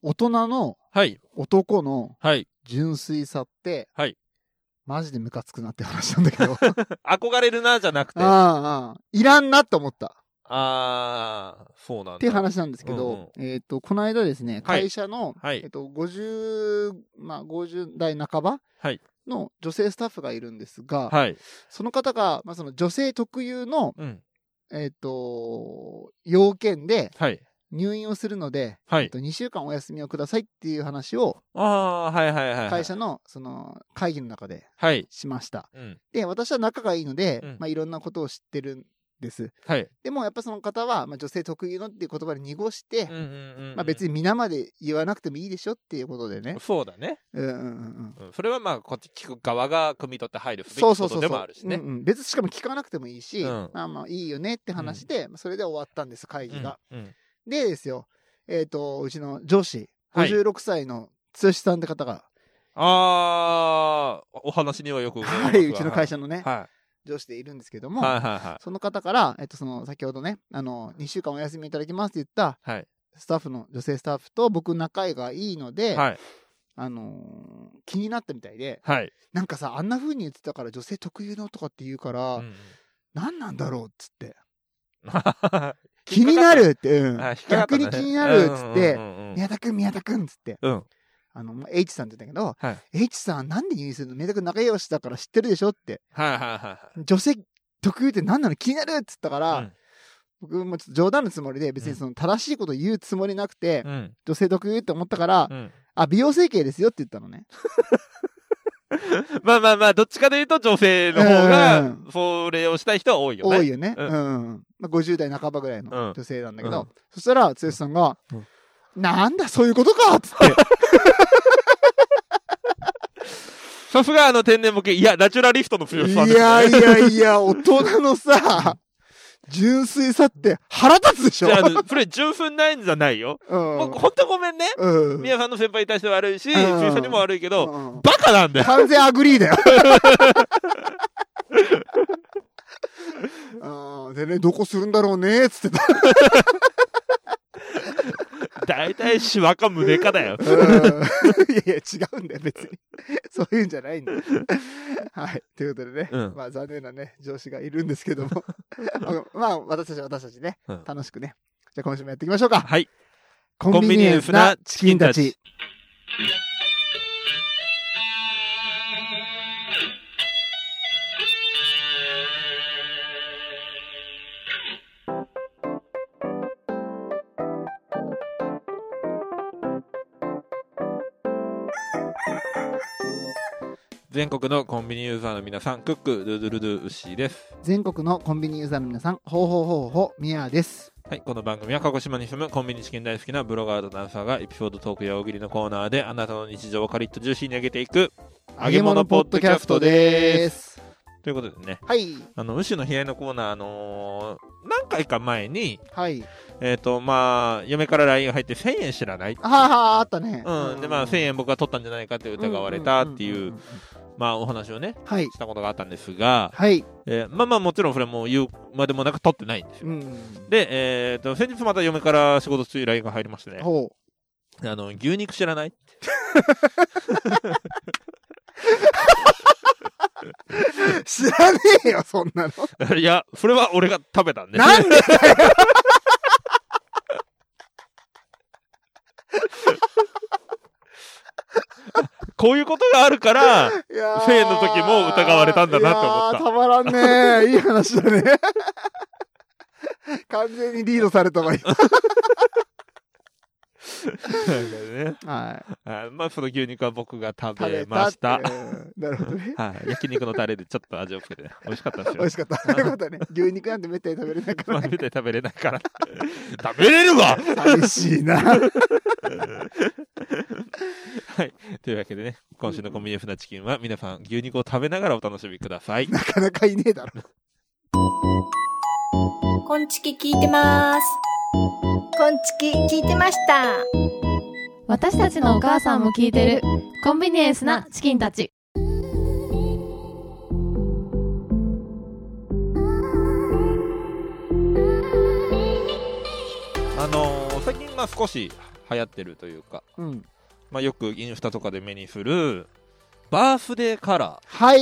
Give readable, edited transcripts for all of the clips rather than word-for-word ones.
大人の男の純粋さって、マジでムカつくなって話なんだけど憧れるなじゃなくて、いらんなって思った。 そうなんだっていう話なんですけど、この間ですね、会社の、50代半ばの女性スタッフがいるんですが、その方が、その女性特有の、要件で、入院をするので、2週間お休みをくださいっていう話を、会社のその会議の中でしました。で、私は仲がいいので、いろんなことを知ってるんです。でもやっぱその方は、女性特有のっていう言葉で濁して、別に皆まで言わなくてもいいでしょっていうことでね。 そうだね。それはこっち聞く側が汲み取って配慮すべきことでもあるしね。 別にしかも聞かなくてもいいし、いいよねって話で、それで終わったんです、会議が。でですよ、うちの上司、56歳の剛さんって方が。 お話にはよく伺います。 うちの会社のね、上司でいるんですけども、その方から、その先ほどね、2週間お休みいただきますって言った、スタッフの、女性スタッフと僕仲がいいので、気になったみたいで、なんかさ、あんな風に言ってたから女性特有のとかって言うから、何なんだろうっつって。気になるって、逆に気になるっつって、宮田くんっつって、H さんって言ったけど、H さんなんで入院するの？宮田くん仲良しだから知ってるでしょって。女性特有って何なの？気になるっつったから、僕もちょっと冗談のつもりで別にその正しいことを言うつもりなくて、女性特有って思ったから、美容整形ですよって言ったのね。 どっちかで言うと女性の方が、それをしたい人は多いよね。 多いよね。50代半ばぐらいの女性なんだけど、そしたら、剛さんが、なんだ、そういうことかっつって。 さすが天然ボケ、いや、ナチュラリストの強さですね。いや、大人のさ、純粋さって腹立つでしょ。 それ純粋ないんじゃないよ。ほんとごめんね。宮さんの先輩に対して悪いし、剛さんにも悪いけど、バカなんだよ。 完全アグリーだよ。でね、どこするんだろうね、つってた。 大体シワか胸かだよ。 いや違うんだよ、別に。そういうんじゃないんだよ。はい。ということでね、残念なね、上司がいるんですけども。私たちね、楽しくね。じゃあ今週もやっていきましょうか。 はい。 コンビニエンスなチキンたち。 全国のコンビニユーザーの皆さん、クック、ドゥドゥルドゥ、ウッシーです。 全国のコンビニユーザーの皆さん、ほうほうほうほう、ミヤです。 はい、この番組は鹿児島に住むコンビニチキン大好きなブロガーとダンサーがエピソードトークや大喜利のコーナーであなたの日常をカリッとジューシーに上げていく揚げ物ポッドキャストです。ということでね、 はい。 ウッシーの部屋のコーナー、何回か前に、 はい。 嫁から LINE が入って1000円知らないって。 あったね。 で、1000円僕が取ったんじゃないかって疑われたっていう、お話をね、したことがあったんですが、もちろんそれも言うまでもなく取ってないんですよ。で、先日また嫁から仕事中 LINE が入りましてね、牛肉知らない知らねえよ、そんなの。いや、それは俺が食べたんで。 なんでだよこういうことがあるから、1000円の時も疑われたんだなって思った。 たまらんね。いい話だね。完全にリードされたわよ。 その牛肉は僕が食べました。 なるほどね。 焼肉のタレでちょっと味をつけて、美味しかったですよ。 美味しかった。よかったね。牛肉なんてめったに食べれないから。 めったに食べれないから。食べれるわ寂しいな。 はい。というわけでね、今週のコンビニエンスなチキンは皆さん牛肉を食べながらお楽しみください。 なかなかいねえだろ。 こんちき聞いてます。こんちき聞いてました。 私たちのお母さんも聞いてるコンビニエンスなチキンたち。 最近少し流行ってるというか、まあ、よくインスタとかで目にするバースデーカラー。 はい、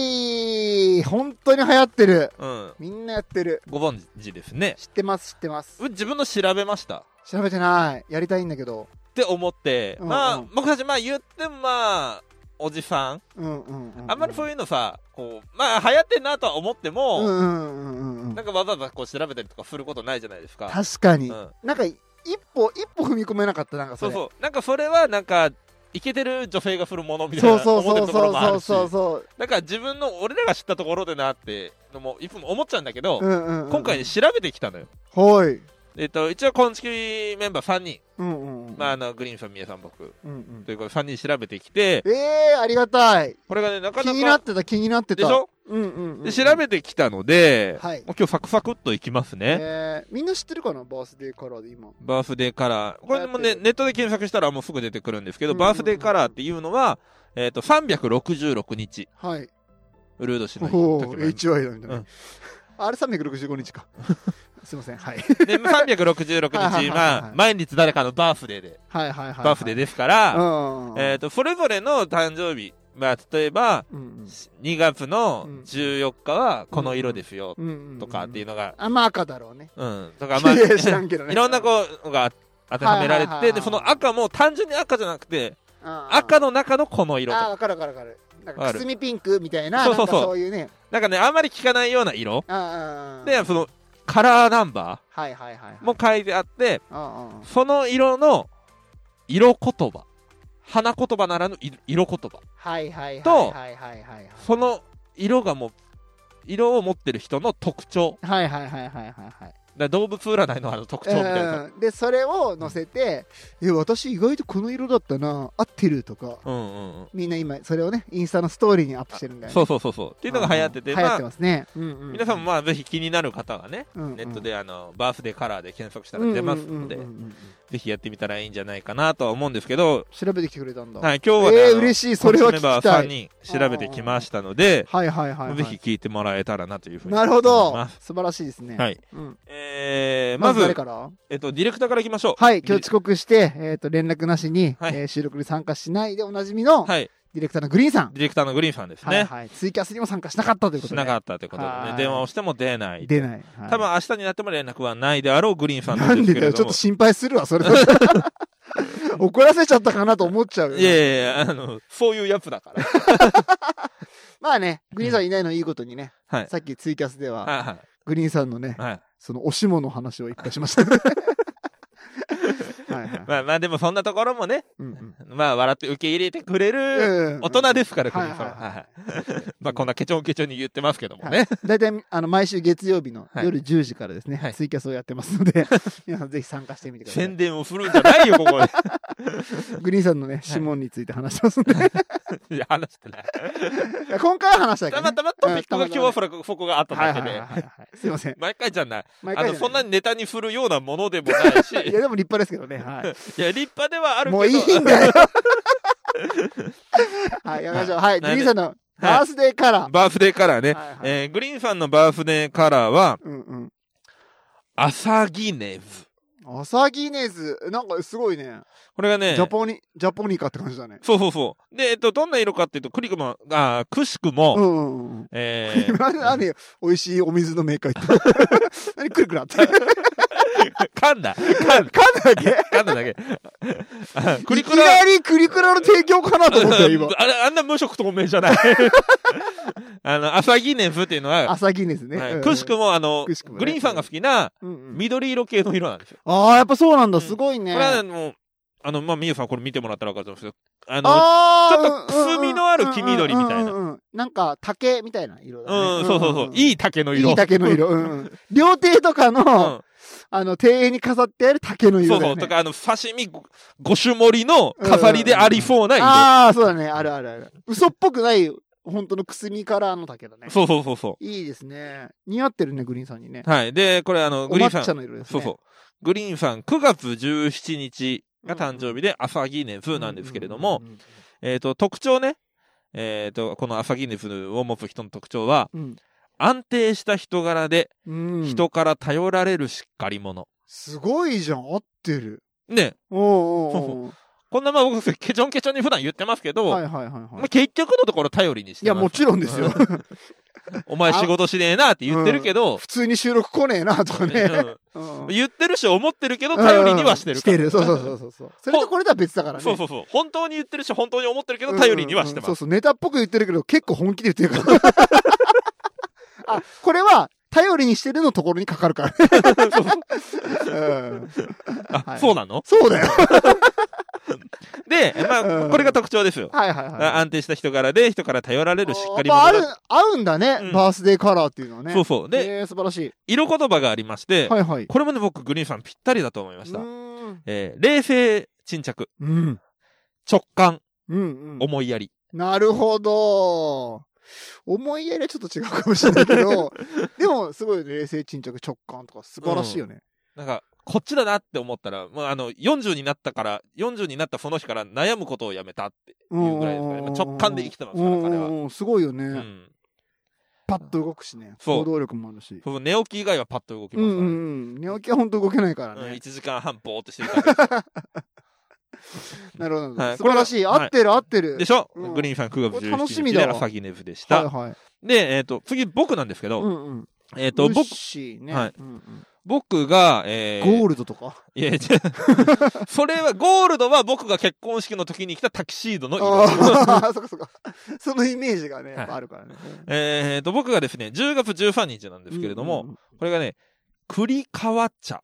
本当に流行ってる。みんなやってる。 ご存知ですね。 知ってます、知ってます。 自分の調べました。 調べてない。やりたいんだけど。 って思って、まあ、僕たち、まあ言ってもまあ、おじさん。あんまりそういうのさ、こう、まあ流行ってんなとは思っても、なんかわざわざこう調べたりとかすることないじゃないですか。 確かに。なんか、一歩踏み込めなかった、なんかそれ。 そうそう。なんかそれは、なんか、イケてる女性がするものみたいな思ってるところもあるし、だから自分の俺らが知ったところでなってのもいつも思っちゃうんだけど、今回調べてきたのよ。 はい。 一応今月メンバー3人、まあグリーンさん、宮さん、僕、ということで3人調べてきて、 ありがたい。 これがね、なかなか気になってた。 でしょ？で調べてきたので、今日サクサクっといきますね。 みんな知ってるかな、バースデーカラーで今。 バースデーカラー。これもね、ネットで検索したらもうすぐ出てくるんですけど、バースデーカラーっていうのは、366日。 はい。 ウルード氏の日。HY だみたいな。あれ365日か。すいません。はい。 で、366日、まあ、毎日誰かのバースデーで。バースデーですから、それぞれの誕生日。まあ、例えば、2月の14日はこの色ですよ、とかっていうのが。 まあ赤だろうね。 とか、まあ、いろんな子が当てはめられて、で、その赤も単純に赤じゃなくて、赤の中のこの色とか。 わかる。なんかくすみピンクみたいな、そういうね。 なんかね、あんまり聞かないような色。で、その、カラーナンバーも書いてあって、その色の色言葉。花言葉ならぬ色言葉と、その色を持ってる人の特徴。動物占いの特徴みたいな。 で、それを載せて、私意外とこの色だったな、合ってるとか、みんな今、それをね、インスタのストーリーにアップしてるんだよね。 そう。っていうのが流行ってて、 流行ってますね。 皆さんもまあ、ぜひ気になる方はね、ネットでバースデーカラーで検索したら出ますので、ぜひやってみたらいいんじゃないかなとは思うんですけど、 調べてきてくれたんだ。 はい、今日はね、 嬉しい、それは聞きたい。 メンバー3人調べてきましたので、ぜひ聞いてもらえたらなというふうに思います。 なるほど。素晴らしいですね。 はい。まず、 誰から？ ディレクターからいきましょう。 はい、今日遅刻して、連絡なしに、収録に参加しないでおなじみの、ディレクターのグリーンさん。 ディレクターのグリーンさんですね。 ツイキャスにも参加しなかったということで。 しなかったということでね。電話をしても出ない。 出ない。 多分明日になっても連絡はないであろうグリーンさんなんですけれども。 なんでだよ、ちょっと心配するわ、それ。怒らせちゃったかなと思っちゃうよ。 いやそういうやつだから。 まあね、グリーンさんいないのいいことにね。さっきツイキャスでは、グリーンさんのね、そのおしもの話をいっぱいしました。 まあでもそんなところもね、まあ笑って受け入れてくれる大人ですから、グリーンさんは。まあこんなケチョンケチョンに言ってますけどもね。 だいたい毎週月曜日の夜10時からですね、ツイキャスをやってますので、皆さんぜひ参加してみてください。 宣伝を振るんじゃないよ、ここで。 グリーンさんのね、指紋について話してますんで。 いや、話してない。 今回は話したいけど。 たまトピックが今日はそこがあっただけで。 すいません。 毎回じゃない。そんなにネタに振るようなものでもないし。 いや、でも立派ですけどね。 いや、立派ではあるけど。 もういいんだよ。はい、やめましょう。はい、グリーンさんのバースデーカラー。 バースデーカラーね。グリーンさんのバースデーカラーは、アサギネズ。 アサギネズ。なんかすごいね。 これがね、 ジャポニカって感じだね。 そう。で、どんな色かっていうと、くしくも、 何よ、美味しいお水のメーカー行った。何クリクラって。 噛んだだけ。 いきなりクリクラの提供かなと思ったよ、今。 あんな無色透明じゃない。アサギネズっていうのは、 アサギネズね。 くしくも、グリーンさんが好きな、緑色系の色なんですよ。 ああ、やっぱそうなんだ、すごいね。 これはもう、まあ、みゆさんこれ見てもらったら分かると思うんですけど、ちょっとくすみのある黄緑みたいな。 なんか竹みたいな色だね。 そう。いい竹の色。 いい竹の色。料亭とかの、庭園に飾ってある竹の色だよね。 そう。とか、刺身5種盛りの飾りでありそうな色。 ああ、そうだね。ある。嘘っぽくない、本当のくすみカラーの竹だね。 そう。 いいですね。似合ってるね、グリーンさんにね。 はい。で、これグリーンさん。 お抹茶の色ですね。 そう。グリーンさん、9月17日が誕生日で、アサギネズなんですけれども、特徴ね、このアサギネズを持つ人の特徴は、安定した人柄で、人から頼られるしっかり者。 すごいじゃん、合ってる。 ね。こんな僕、ケチョンケチョンに普段言ってますけど、結局のところ頼りにしてます。 いや、もちろんですよ。 お前仕事しねえなって言ってるけど、 普通に収録来ねえなとかね。 言ってるし思ってるけど、頼りにはしてるから。 してる。そう。それとこれとは別だからね。 そう。本当に言ってるし、本当に思ってるけど、頼りにはしてます。 そう。ネタっぽく言ってるけど、結構本気で言ってるから。あ、これは、頼りにしてるのところにかかるから。 そうなの？ そうだよ。 で、これが特徴ですよ。安定した人柄で、人から頼られるしっかり者が。合うんだね、バースデーカラーっていうのはね。 そう。で、 素晴らしい。 色言葉がありまして、これもね、僕、グリーンさんぴったりだと思いました。冷静沈着。直感。思いやり。 なるほど。思いやりはちょっと違うかもしれないけど、でも、すごい冷静沈着直感とか素晴らしいよね。 なんか、こっちだなって思ったら、40になったその日から悩むことをやめたっていうぐらいですかね。直感で生きてますから、彼は。 すごいよね。パッと動くしね。行動力もあるし。 寝起き以外はパッと動きますからね。 寝起きは本当動けないからね。 1時間半ぼーっとしてるだけなるほど。素晴らしい。合ってる。 でしょ？グリーンさん9月17日で朝日ネブでした。で、次僕なんですけど、僕が、 ゴールドとかいや、それは、ゴールドは僕が結婚式の時に着たタキシードの色。 そか。そのイメージがね、あるからね。 僕がですね、10月13日なんですけれども、これがね、栗川茶。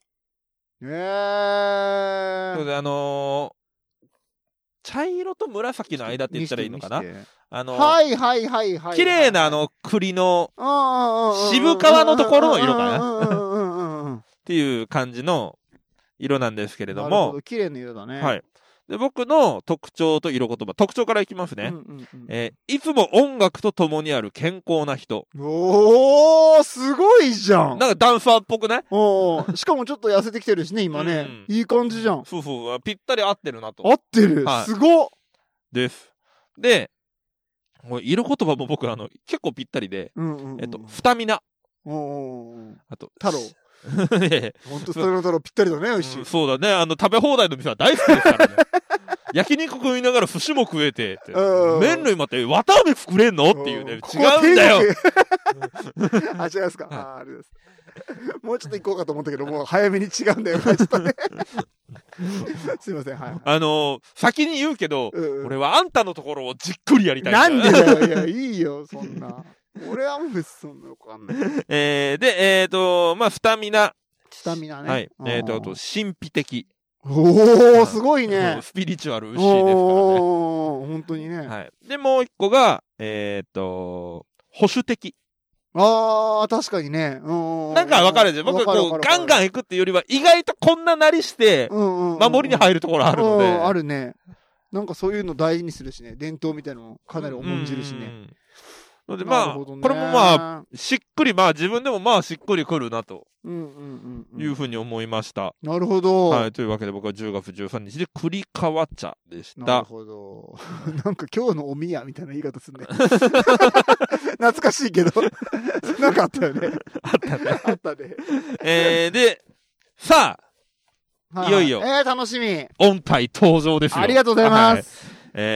茶色と紫の間って言ったらいいのかな？綺麗な栗の渋皮のところの色かなっていう感じの色なんですけれども。 綺麗な色だね。 はい。で、僕の特徴と色言葉、特徴からいきますね。いつも音楽と共にある健康な人。 おー、すごいじゃん。 なんかダンサーっぽくない？ しかもちょっと痩せてきてるしね、今ね。いい感じじゃん。 そう。ぴったり合ってるなと。 合ってる。すごっ。 です。で、もう色言葉も僕結構ぴったりで、スタミナ。あと、 太郎。ほんとスタミナ太郎ぴったりだね、おいしい。 そうだね。食べ放題の店は大好きですからね。焼肉食いながら寿司も食えて、麺類待って、綿あめ作れんのっていうね。違うんだよ。 違いますか。あれです。もうちょっと行こうかと思ったけど、もう早めに違うんだよ。ちょっとね。すいません、 先に言うけど、俺はあんたのところをじっくりやりたい。 なんでだよ。いや、いいよ、そんな。俺はもう別にそんなよくわかんない。 で、スタミナ。 スタミナね。 はい。あと、神秘的。 おー、すごいね。 スピリチュアル牛ですからね。 本当にね。 はい。で、もう一個が、保守的。 確かにね。 なんか分かるじゃん。僕ガンガン行くっていうよりは、意外とこんななりして、守りに入るところあるので。 あるね。なんかそういうの大事にするしね。伝統みたいなのもかなり重んじるしね。 ので、これもしっくり、自分でもしっくりくるなと。いうふうに思いました。 なるほど。 はい。というわけで僕は10月13日で栗川茶でした。 なるほど。なんか今日のおみやみたいな言い方するね。懐かしいけど。なんかあったよね。あったね。 で、さあ、いよいよ。 楽しみ。 音体登場ですよ。 ありがとうございます。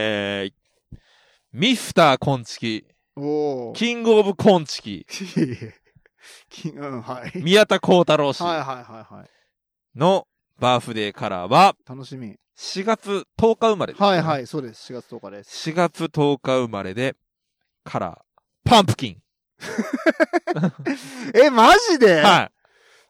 ミスターコンチキ。キングオブコンチキ。宮田幸太郎氏のバースデーカラーは、 楽しみ。 4月10日生まれです、ね。 はい、そうです。4月10日です。 4月10日生まれで、カラー、パンプキン。 マジで？ はい。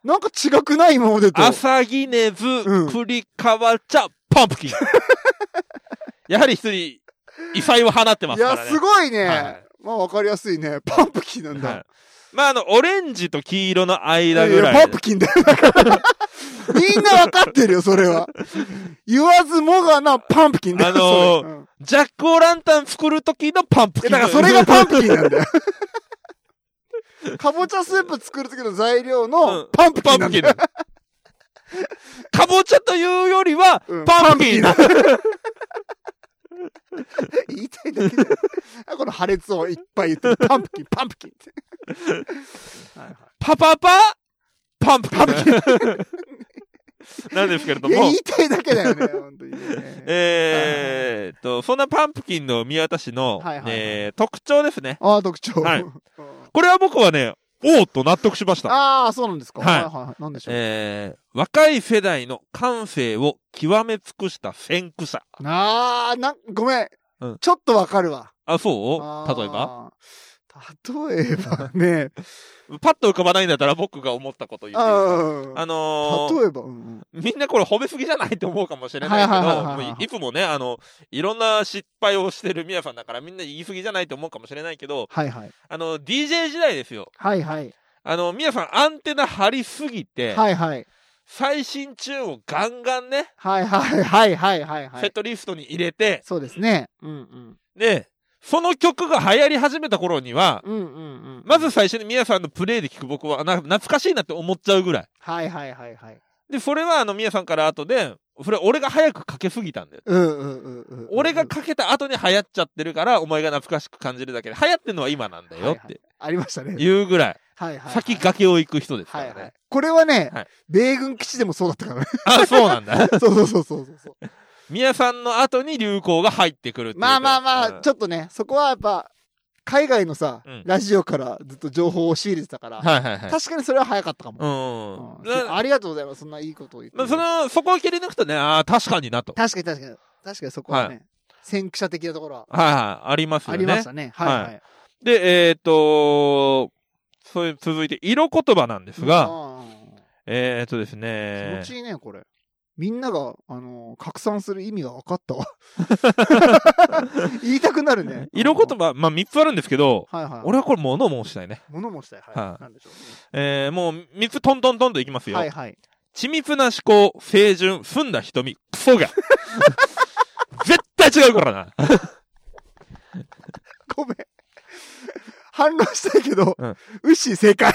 なんか違くない今までと。 朝木根津、栗川茶、パンプキン。やはり一人、異彩を放ってますからね。 いや、すごいね。わかりやすいね。パンプキンなんだ。 オレンジと黄色の間ぐらい。 パンプキンだよ。みんなわかってるよ、それは。言わずもがなパンプキンだよ。 ジャックオランタン作る時のパンプキン。 だからそれがパンプキンなんだよ。かぼちゃスープ作る時の材料のパンプキンなんだよ。 かぼちゃというよりは、パンプキン。 言いたいだけだよ。この破裂をいっぱい言ってる。パンプキン、パンプキンって。 パパパパンプキン。 なんですけれども。 言いたいだけだよね、本当にね。 そんなパンプキンの宮田氏の、特徴ですね。 ああ、特徴。 はい。これは僕はね、おーと納得しました。 ああ、そうなんですか。 はい。 はいはい。なんでしょう。 若い世代の感性を極め尽くした先駆者。 ごめん。ちょっとわかるわ。 あ、そう例えばね。 パッと浮かばないんだったら僕が思ったこと言っていいですか？ 例えば、 みんなこれ褒めすぎじゃないと思うかもしれないけど、いつもね、いろんな失敗をしてる宮さんだからみんな言い過ぎじゃないと思うかもしれないけど、 はいはい。 DJ 時代ですよ。 はいはい。 宮さんアンテナ張りすぎて、 はいはい。 最新チューンをガンガンね、 はいはいはいはいはい。 セットリストに入れて、 そうですね。 で、その曲が流行り始めた頃には、まず最初に宮さんのプレイで聞く僕は懐かしいなって思っちゃうぐらい。 はいはいはいはい。 で、それは宮さんから後で、それ俺が早くかけすぎたんだよ。俺がかけた後に流行っちゃってるから、お前が懐かしく感じるだけで、流行ってるのは今なんだよって。 ありましたね。 言うぐらい。先崖を行く人ですからね。 これはね、米軍基地でもそうだったからね。 あ、そうなんだ。 そう。 宮さんの後に流行が入ってくるっていう。 まあ、ちょっとね、そこはやっぱ、海外のさ、ラジオからずっと情報を仕入れてたから、確かにそれは早かったかも。ありがとうございます。そんないいことを言って。 そこを切り抜くとね、確かになと。 確かにそこはね、先駆者的なところは。 ありますよね。 ありましたね。はい。 で、それ続いて、色言葉なんですが、ですね。 気持ちいいね、これ。みんなが、拡散する意味が分かったわ。言いたくなるね。 色言葉、3つあるんですけど、俺はこれ物申したいね。 物申したい。はい。なんでしょう。もう3つトントントンといきますよ。 はいはい。 緻密な思考、清純、澄んだ瞳、クソが。絶対違うからな。 ごめん。反論したいけど、ウッシー正解。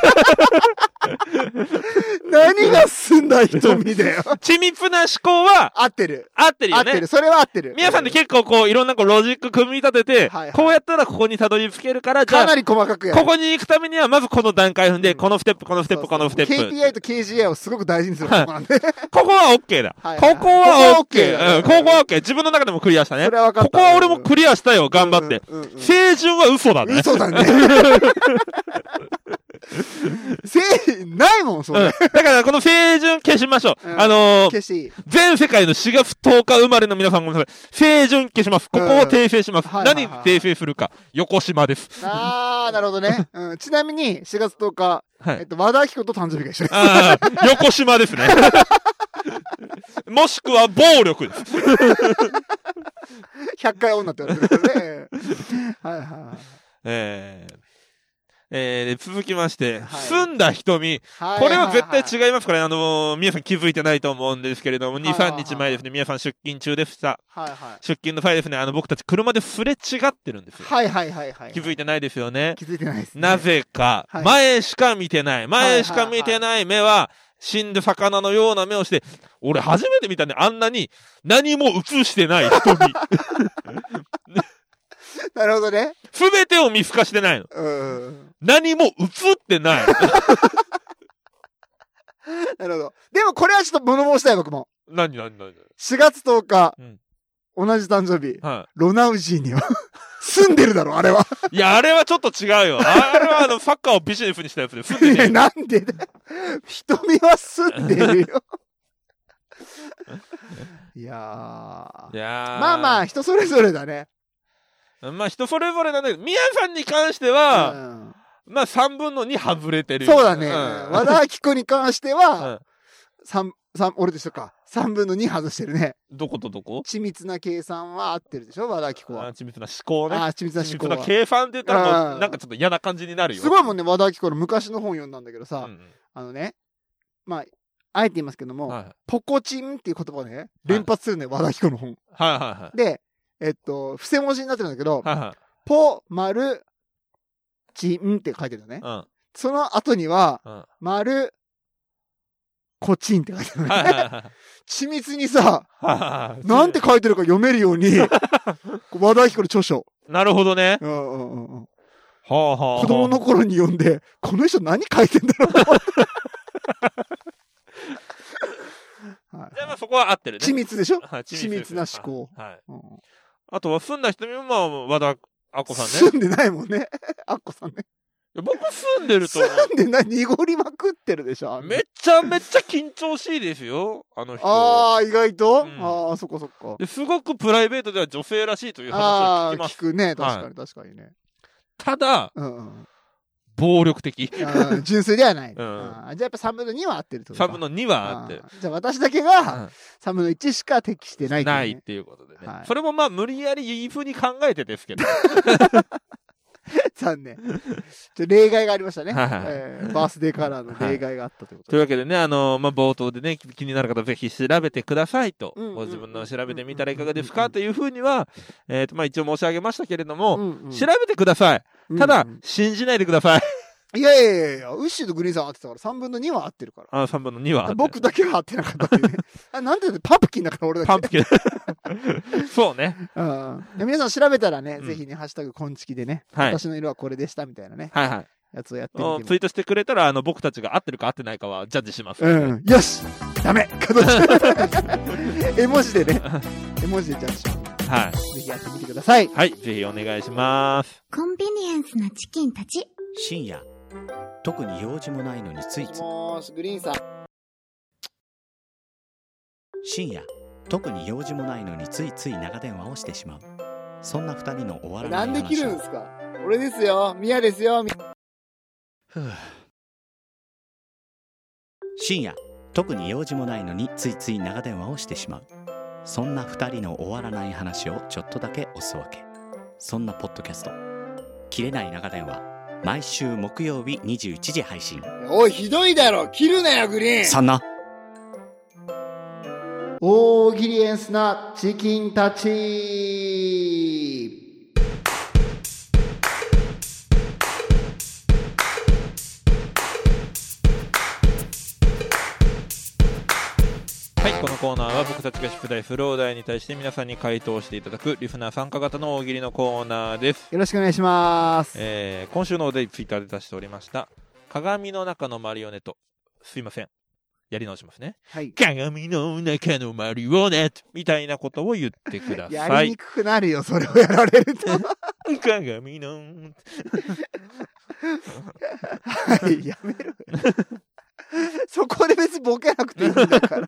何が澄んだ瞳だよ。 緻密な思考は、 合ってる。 合ってるよね。 それは合ってる。 皆さんって結構いろんなロジック組み立てて、こうやったらここにたどり着けるから、 じゃあ、かなり細かくやる。 ここに行くためには、まずこの段階踏んで、このステップ、このステップ、このステップ。 KPI と KGI をすごく大事にするとこなんで。 ここは OK だ。ここは OK。ここは OK。自分の中でもクリアしたね。ここは俺もクリアしたよ、頑張って。清純は嘘だね。 嘘だね。ないもん、それ。 だからこの清純消しましょう。 消していい。 全世界の4月10日生まれの皆さんごめんなさい。清純消します。ここを訂正します。何訂正するか。横島です。 なるほどね。ちなみに4月10日、和田アキ子と誕生日が一緒です。 横島ですね。もしくは暴力です。 100回女って言われてるからね。 続きまして、澄んだ瞳。これは絶対違いますから、皆さん気づいてないと思うんですけれども、2、3日前ですね、皆さん出勤中でした。出勤の際ですね、僕たち車ですれ違ってるんですよ。気づいてないですよね。 気づいてないです。 なぜか、前しか見てない。前しか見てない目は、死んだ魚のような目をして、俺初めて見たね、あんなに何も映してない瞳。 なるほどね。 すべてを見透かしてないの。何も映ってない。 なるほど。でもこれはちょっと物申したい、僕も。 何 ?4 月10日、同じ誕生日、ロナウジーには住んでるだろ、あれは。 いや、あれはちょっと違うよ。あれはサッカーをビジネスにしたやつで住んでる。 なんでだよ。瞳は住んでるよ。いやまあ、人それぞれだね。 人それぞれなんだけど、宮さんに関しては、3分の2外れてる。 そうだね。和田アキ子に関しては、俺でしょか。3分の2外してるね。 どことどこ？ 緻密な計算は合ってるでしょ、和田アキ子は。 緻密な思考ね。 緻密な思考。 緻密な計算って言ったらもう、なんかちょっと嫌な感じになるよ。 すごいもんね、和田アキ子の昔の本読んだんだけどさ、あえて言いますけども、ポコチンっていう言葉をね、連発するね、和田アキ子の本。で、伏せ文字になってるんだけど、ポ、丸、チンって書いてるのね。その後には、丸、コチンって書いてるのね。緻密にさ、なんて書いてるか読めるように、和田アキ子の著書。 なるほどね。 子供の頃に読んで、この人何書いてんだろうじゃあまあそこは合ってるね。 緻密でしょ？緻密な思考。はい。 あとは住んだ人にも、まあ、和田アッコさんね。 住んでないもんね。アッコさんね。 僕住んでると思う。 住んでない、濁りまくってるでしょ。 めちゃめちゃ緊張しいですよ、あの人。 ああ、意外と、ああ、そっかそっか。 ですごくプライベートでは女性らしいという話を聞きます。 聞くね、確かに確かにね。 ただ、暴力的。 純粋ではない。じゃあやっぱ3分の2は合ってるってことか。 3分の2は合ってる。 じゃあ私だけが3分の1しか適してないないっていうことでね。それもまあ無理やりいい風に考えてですけど。 残念。例外がありましたね。バースデーカラーの例外があったということで。 というわけでね、まあ冒頭でね、気になる方ぜひ調べてくださいと。ご自分の調べてみたらいかがですかというふうには、まあ一応申し上げましたけれども、調べてください。ただ、信じないでください。 いやいやいや、ウッシーとグリーンさん合ってたから3分の2は合ってるから。 3分の2は合ってる。 僕だけは合ってなかったっていうね。なんでパンプキンだから俺だけ。 パンプキン。そうね。 皆さん調べたらね、ぜひね、ハッシュタグコンチキでね、私の色はこれでしたみたいなね。やつをやってみて。 ツイートしてくれたら、僕たちが合ってるか合ってないかはジャッジします。 よしダメ絵文字でね。絵文字でジャッジします。ぜひやってみてください。 はい、ぜひお願いします。 コンビニエンスなチキンたち。 深夜。特に用事もないのについついグリーンさん深夜特に用事もないのについつい長電話をしてしまう。そんな二人の終わらない話を。 なんで切るんですか？俺ですよ、ミヤですよ。 深夜特に用事もないのについつい長電話をしてしまう。そんな二人の終わらない話をちょっとだけおすわけ。そんなポッドキャスト切れない長電話、毎週木曜日21時配信。 おい、ひどいだろ、切るなよグリーン。 そんな大喜利エンスなチキンたち。 はい、このコーナーは僕たちが出題するお題に対して皆さんに回答していただくリスナー参加型の大喜利のコーナーです。 よろしくお願いします。 今週のお題ツイッターで出しておりました鏡の中のマリオネット。すいません、やり直しますね。 はい。 鏡の中のマリオネットみたいなことを言ってください。 やりにくくなるよ、それをやられると。 鏡のはい、やめろよ。そこで別にボケなくていいんだから。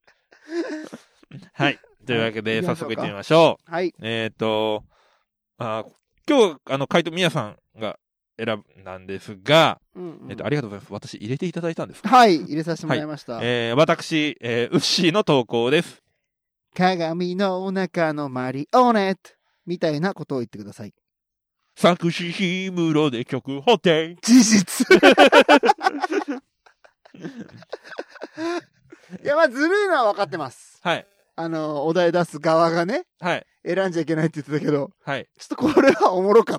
はい。というわけで、早速行ってみましょう。はい。 今日、回答、みやさんが選んだんですが、ありがとうございます。私、入れていただいたんですか？ はい、入れさせてもらいました。 私、ウッシーの投稿です。 鏡の中のマリオネットみたいなことを言ってください。 作詞氷室で曲補填。 事実。いや、まあ、ずるいのは分かってます。 はい。 お題出す側がね。 はい。 選んじゃいけないって言ってたけど。 はい。 ちょっとこれはおもろかった。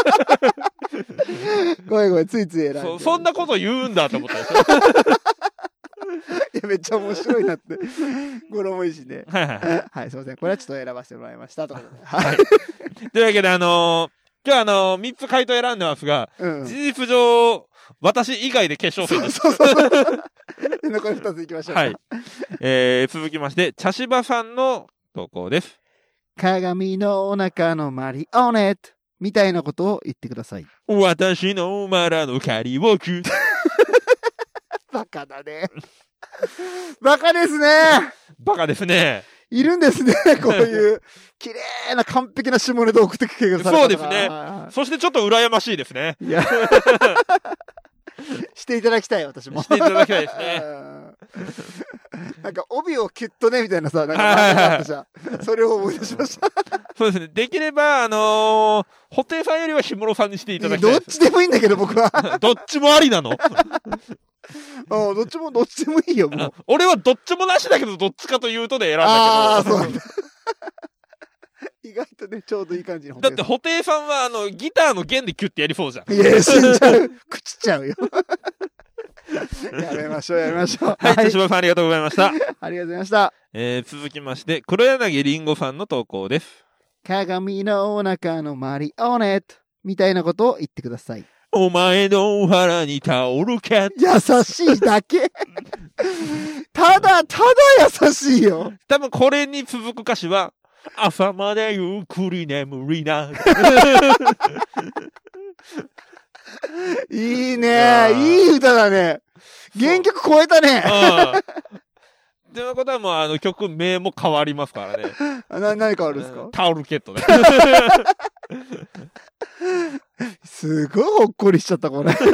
ごめんごめん、ついつい選んで。 そんなこと言うんだと思ったでしょ。 いや、めっちゃ面白いなって。語呂もいいしね。 はいはい。 はい、すいません。これはちょっと選ばせてもらいました。ということで。 はい。というわけで、今日3つ回答選んでますが、事実上、私以外で決勝戦です。 そう。残り2ついきましょう。 はい。続きまして、茶芝さんの投稿です。 鏡の中のマリオネットみたいなことを言ってください。 私のマラの仮置く。 バカだね。バカですね。 バカですね。 いるんですね、こういう、綺麗な完璧な下ネタを送ってくれる方が。 そうですね。そしてちょっと羨ましいですね。 いや。していただきたい、私も。 していただきたいですね。 なんか、帯をキュッとね、みたいなさ、なんか、それを思い出しました。 そうですね。できれば、布袋さんよりは氷室さんにしていただきたい。 どっちでもいいんだけど、僕は。 どっちもありなの？ どっちでもいいよ、もう。 俺はどっちもなしだけど、どっちかというとで選んだけど。 ああ、そうなんだ。意外とね、ちょうどいい感じの。 だって布袋さんはギターの弦でキュッてやりそうじゃん。 いや、死んじゃう。朽ちちゃうよ。やめましょう。 はい、茶芝さんありがとうございました。 ありがとうございました。 続きまして、黒柳りんごさんの投稿です。 鏡の中のマリオネットみたいなことを言ってください。 お前の腹にタオルケット。 優しいだけただ優しいよ。 多分これに続く歌詞は、朝までゆっくり眠りな。 いいね。いい歌だね。原曲超えたね。 ということはもう曲名も変わりますからね。 何変わるんですか？ タオルケットね。 すごいほっこりしちゃった、これ。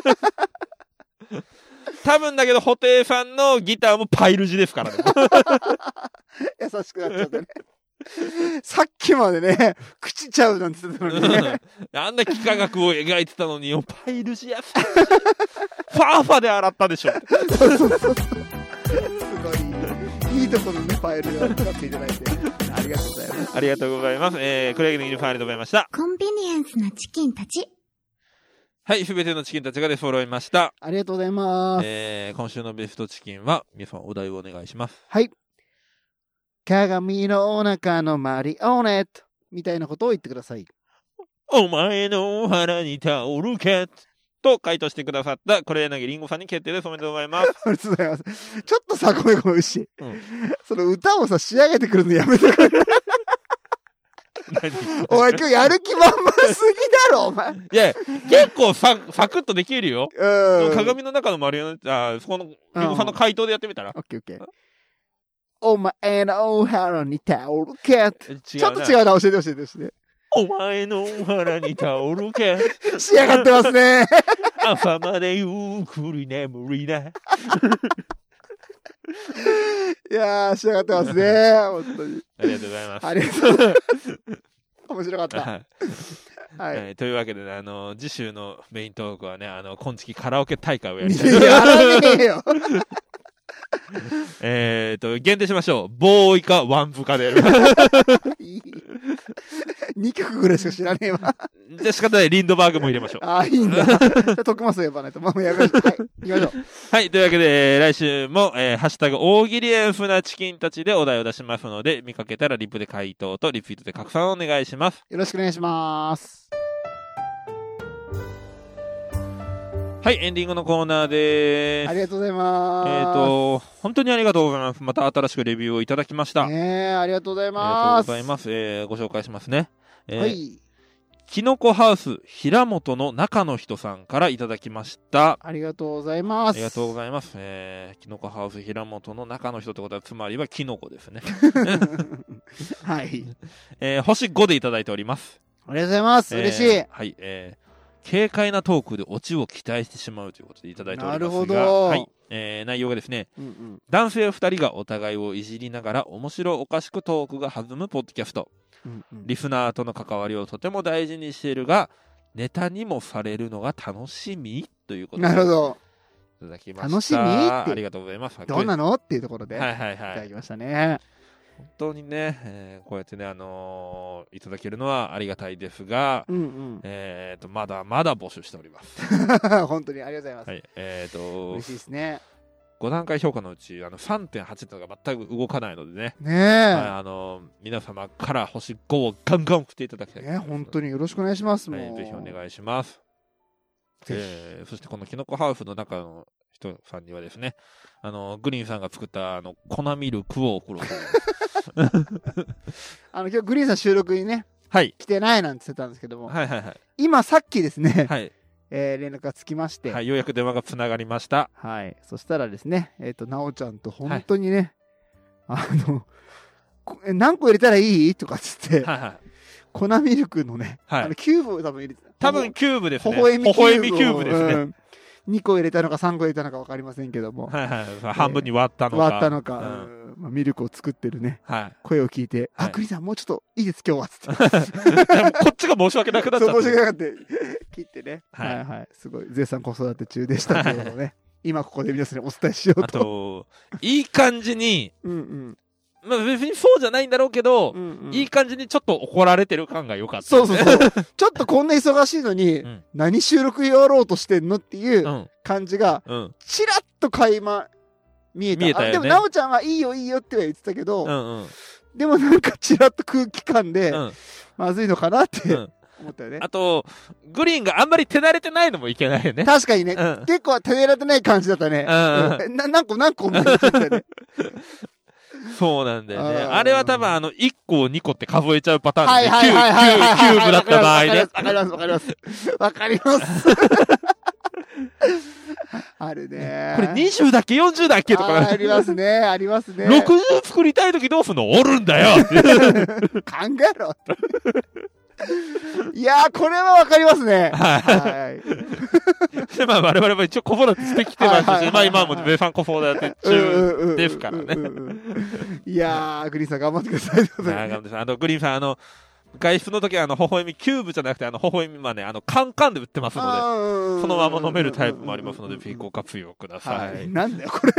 多分だけど、布袋さんのギターもパイル字ですからね。 優しくなっちゃってね。さっきまでね、朽ちちゃうなんて言ってたのにね。 あんな幾何学を描いてたのに、パイル字やファーファで洗ったでしょ。 そうすごい、いいところのね、ファイルを使っていただいて、ありがとうございます。 ありがとうございます。黒柳のいるファイルでございました。 コンビニエンスなチキンたち。 はい、すべてのチキンたちが出揃いました。 ありがとうございます。 今週のベストチキンは、皆さんお題をお願いします。 はい。鏡の中のマリオネットみたいなことを言ってください。 お前の腹にタオルケットと回答してくださった黒柳りんごさんに決定です。おめでとうございます。 ありがとうございます。ちょっとさ、ごめん牛、その歌をさ仕上げてくるのやめてくれ。お前今日やる気満々すぎだろお前。 いや結構サクッとできるよ。鏡の中のマリオネット、そこのりんごさんの回答でやってみたら。 オッケーオッケー。お前の腹にタオルケット。ちょっと違うな、教えて。 お前の腹にタオルケット。 仕上がってますね。 朝までゆっくり眠りな。いやー、仕上がってますね。本当に。 ありがとうございます。 ありがとうございます。面白かった。 はい。というわけでね、次週のメイントークはね、今月カラオケ大会をやりたい。 やらねえよ。 限定しましょう。ボーイかワンプかで。 2曲ぐらいしか知らねえわ。 じゃあ仕方ない、リンドバーグも入れましょう。 ああ、いいんだ。徳松呼ばないと。もうやめましょう。はい、行きましょう。 はい、というわけで、来週も、ハッシュタグ、大喜利エンフなチキンたちでお題を出しますので、見かけたらリプで回答とリツイートで拡散をお願いします。 よろしくお願いします。 はい、エンディングのコーナーでーす。 ありがとうございます。 本当にありがとうございます。また新しくレビューをいただきました。 ありがとうございます。 ありがとうございます。ご紹介しますね。 はい。 キノコハウス平本の中の人さんからいただきました。 ありがとうございます。 ありがとうございます。キノコハウス平本の中の人ってことは、つまりはキノコですね。 はい。 星5でいただいております。 ありがとうございます。嬉しい。 はい。軽快なトークでオチを期待してしまうということでいただいておりますが。 なるほど。 はい。内容がですね、男性2人がお互いをいじりながら面白おかしくトークが弾むポッドキャスト。リスナーとの関わりをとても大事にしているが、ネタにもされるのが楽しみということで。 なるほど。 いただきました。 楽しみって。 ありがとうございます。 どうなのっていうところで。 いただきましたね。 本当にね、こうやってね、いただけるのはありがたいですが、まだまだ募集しております。 本当にありがとうございます。 はい、 嬉しいですね。 5段階評価のうち3.8 というのが全く動かないのでね。皆様から星5をガンガン送っていただきたい。 本当によろしくお願いします。 ぜひお願いします。そしてこのキノコハウスの中の人さんにはですね、グリーンさんが作った粉ミルクを送ろうと思います。 今日グリーンさん収録にね、来てないなんて言ってたんですけども、今さっきですね、連絡がつきまして、 ようやく電話がつながりました。 そしたらですね、なおちゃんと本当にね、何個入れたらいいとかっつって、粉ミルクのね、キューブを多分入れてた。 多分キューブですね。 微笑みキューブですね。 2個入れたのか3個入れたのか分かりませんけども、 半分に割ったのか、 ミルクを作ってるね、声を聞いて、グリーンさんもうちょっといいです今日はっつってこっちが申し訳なくなっちゃった。 申し訳なかった切ってね、すごい絶賛子育て中でしたけどね、今ここで皆さんにお伝えしようと。 あといい感じに別にそうじゃないんだろうけど、いい感じにちょっと怒られてる感が良かった、ね。そうちょっとこんな忙しいのに、何収録やろうとしてんのっていう感じが、ちらっと垣間見えた。でも、なおちゃんはいいよいいよっては言ってたけど、でもなんかちらっと空気感で、まずいのかなって思ったよね。 あと、グリーンがあんまり手慣れてないのもいけないよね。 確かにね。結構手慣れてない感じだったね。何個みたいなったよね。 そうなんだよね。あれは多分1個2個って数えちゃうパターンで、キューブだった場合ね。 わかります。あるね。 これ20だっけ ?40 だっけとか。 ありますね。 60作りたいときどうすんのおるんだよ考えろいやー、これはわかりますね。はい。 で、まあ我々も一応コフォラしてきてますし、まあ今もベーファンコフォラって中ですからね。 いやー、グリーンさん頑張ってください。 頑張ってください。グリーンさん、外出の時は微笑みキューブじゃなくて微笑みまでカンカンで売ってますので、そのまま飲めるタイプもありますので、ぜひご活用ください。 なんだよ、これ。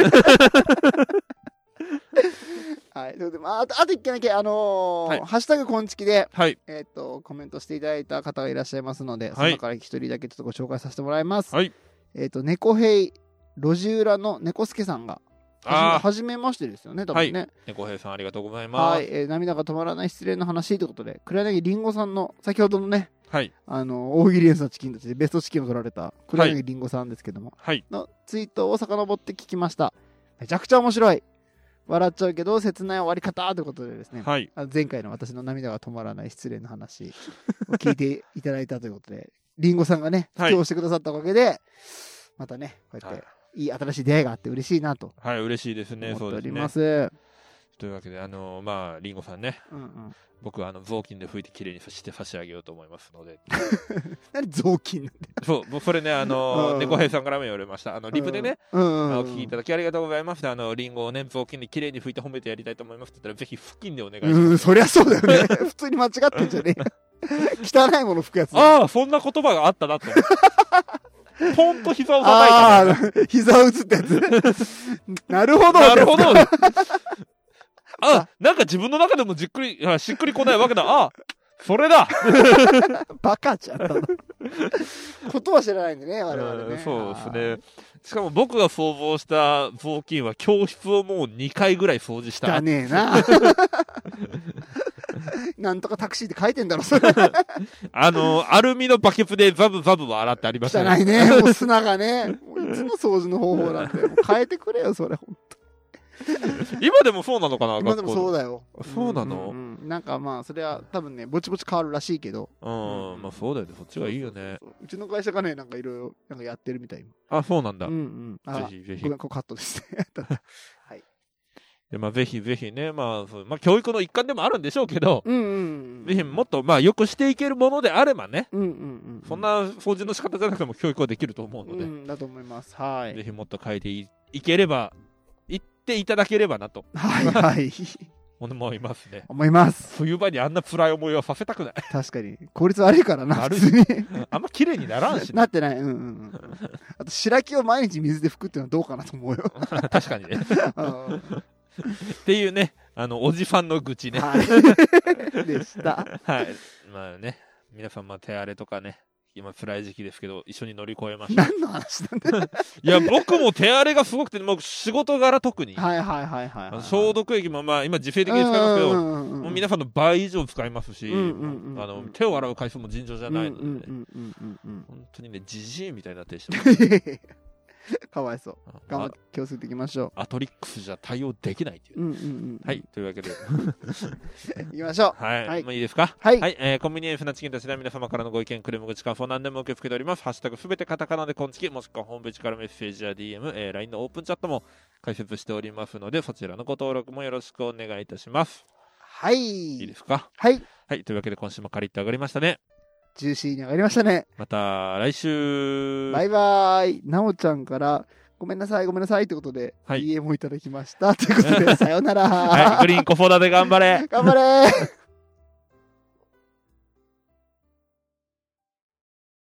はい。あと一件だけ、ハッシュタグこんちきで、コメントしていただいた方がいらっしゃいますので、その中から一人だけちょっとご紹介させてもらいます。はい。猫兵路地裏の猫助さんが、はじめましてですよね、多分ね。はい。 猫兵さんありがとうございます。 はい。涙が止まらない失礼な話ということで、黒柳りんごさんの、先ほどのね、はい。大喜利エンスのチキンたちでベストチキンを取られた、黒柳りんごさんですけども、はい。のツイートを遡って聞きました。めちゃくちゃ面白い。笑っちゃうけど切ない終わり方ということでですね、はい、前回の私の涙が止まらない失礼な話を聞いていただいたということで、りんごさんがね、布教してくださったおかげで、またね、こうやっていい新しい出会いがあって嬉しいなと。 はい、嬉しいですね。 思っております。 というわけで、まあ、りんごさんね、僕は雑巾で拭いてきれいにして差し上げようと思いますので。 何雑巾なんで。 そう、それね、猫兵さんからも言われました。リプでね、お聞きいただきありがとうございます。りんごをね、雑巾できれいに拭いて褒めてやりたいと思いますって言ったら、ぜひ布巾でお願いします。 そりゃそうだよね。普通に間違ってんじゃねえ。汚いもの拭くやつ。 ああ、そんな言葉があったなと。ポンと膝を叩いて、膝を打つってやつ。なるほど。 なるほど。なんか自分の中でもしっくりこないわけだ。それだバカちゃんだな。ことは知らないんでね、我々ね。 そうですね。しかも僕が想像した雑巾は教室をもう2回ぐらい掃除した。 汚ねえな。なんとかタクシーって書いてんだろ、それ。 アルミのバケツでザブザブは洗ってありましたね。汚いね。もう砂がね。いつの掃除の方法なんで。もう変えてくれよ、それ、ほんと。 今でもそうなのかな。 今でもそうだよ。 そうなの、 なんかまあそれは多分ねぼちぼち変わるらしいけど、 まあそうだよね。そっちがいいよね。 うちの会社がねなんかいろいろなんかやってるみたい。 そうなんだ。 ぜひぜひ。ごめん、これカットですね。はい。 でまあぜひぜひね、まあ教育の一環でもあるんでしょうけど、ぜひもっとまあよくしていけるものであればね、そんな掃除の仕方じゃなくても教育はできると思うので、 だと思います。はい。 ぜひもっと変えていければ。言っていただければなと。 はい。 思いますね。 思います。 冬場にあんな辛い思いはさせたくない。 確かに。効率悪いからな。 普通に。あんま綺麗にならんしね。 なってない。あと、白木を毎日水で拭くっていうのはどうかなと思うよ。 確かにね。っていうね、おじさんの愚痴ね。 でした。 はい。まあね、皆さん手荒れとかね。今辛い時期ですけど一緒に乗り越えました。 何の話なんだ。 いや僕も手荒れがすごくて、もう仕事柄特に消毒液もまあ今自制的に使いますけど、もう皆さんの倍以上使いますし、手を洗う回数も尋常じゃないので、本当にねジジイみたいになってしまう。 かわいそう。頑張って気をつけていきましょう。 アトリックスじゃ対応できないっていう。はい、というわけでいきましょう。 はい、もういいですか。はい、コンビニエンスなチキンたちで皆様からのご意見、クレーム口感想何でも受け付けております。ハッシュタグすべてカタカナでコンチキ、もしくはホームページからメッセージや DM、LINE のオープンチャットも開設しておりますので、そちらのご登録もよろしくお願いいたします。 はい。 いいですか。 はい。 はい、というわけで今週もカリッと上がりましたね。 ジューシーに上がりましたね。 また来週。 バイバーイ。なおちゃんからごめんなさいってことで、DM をいただきましたということでさよなら。 はい、グリーンコフォダで頑張れ。 頑張れ。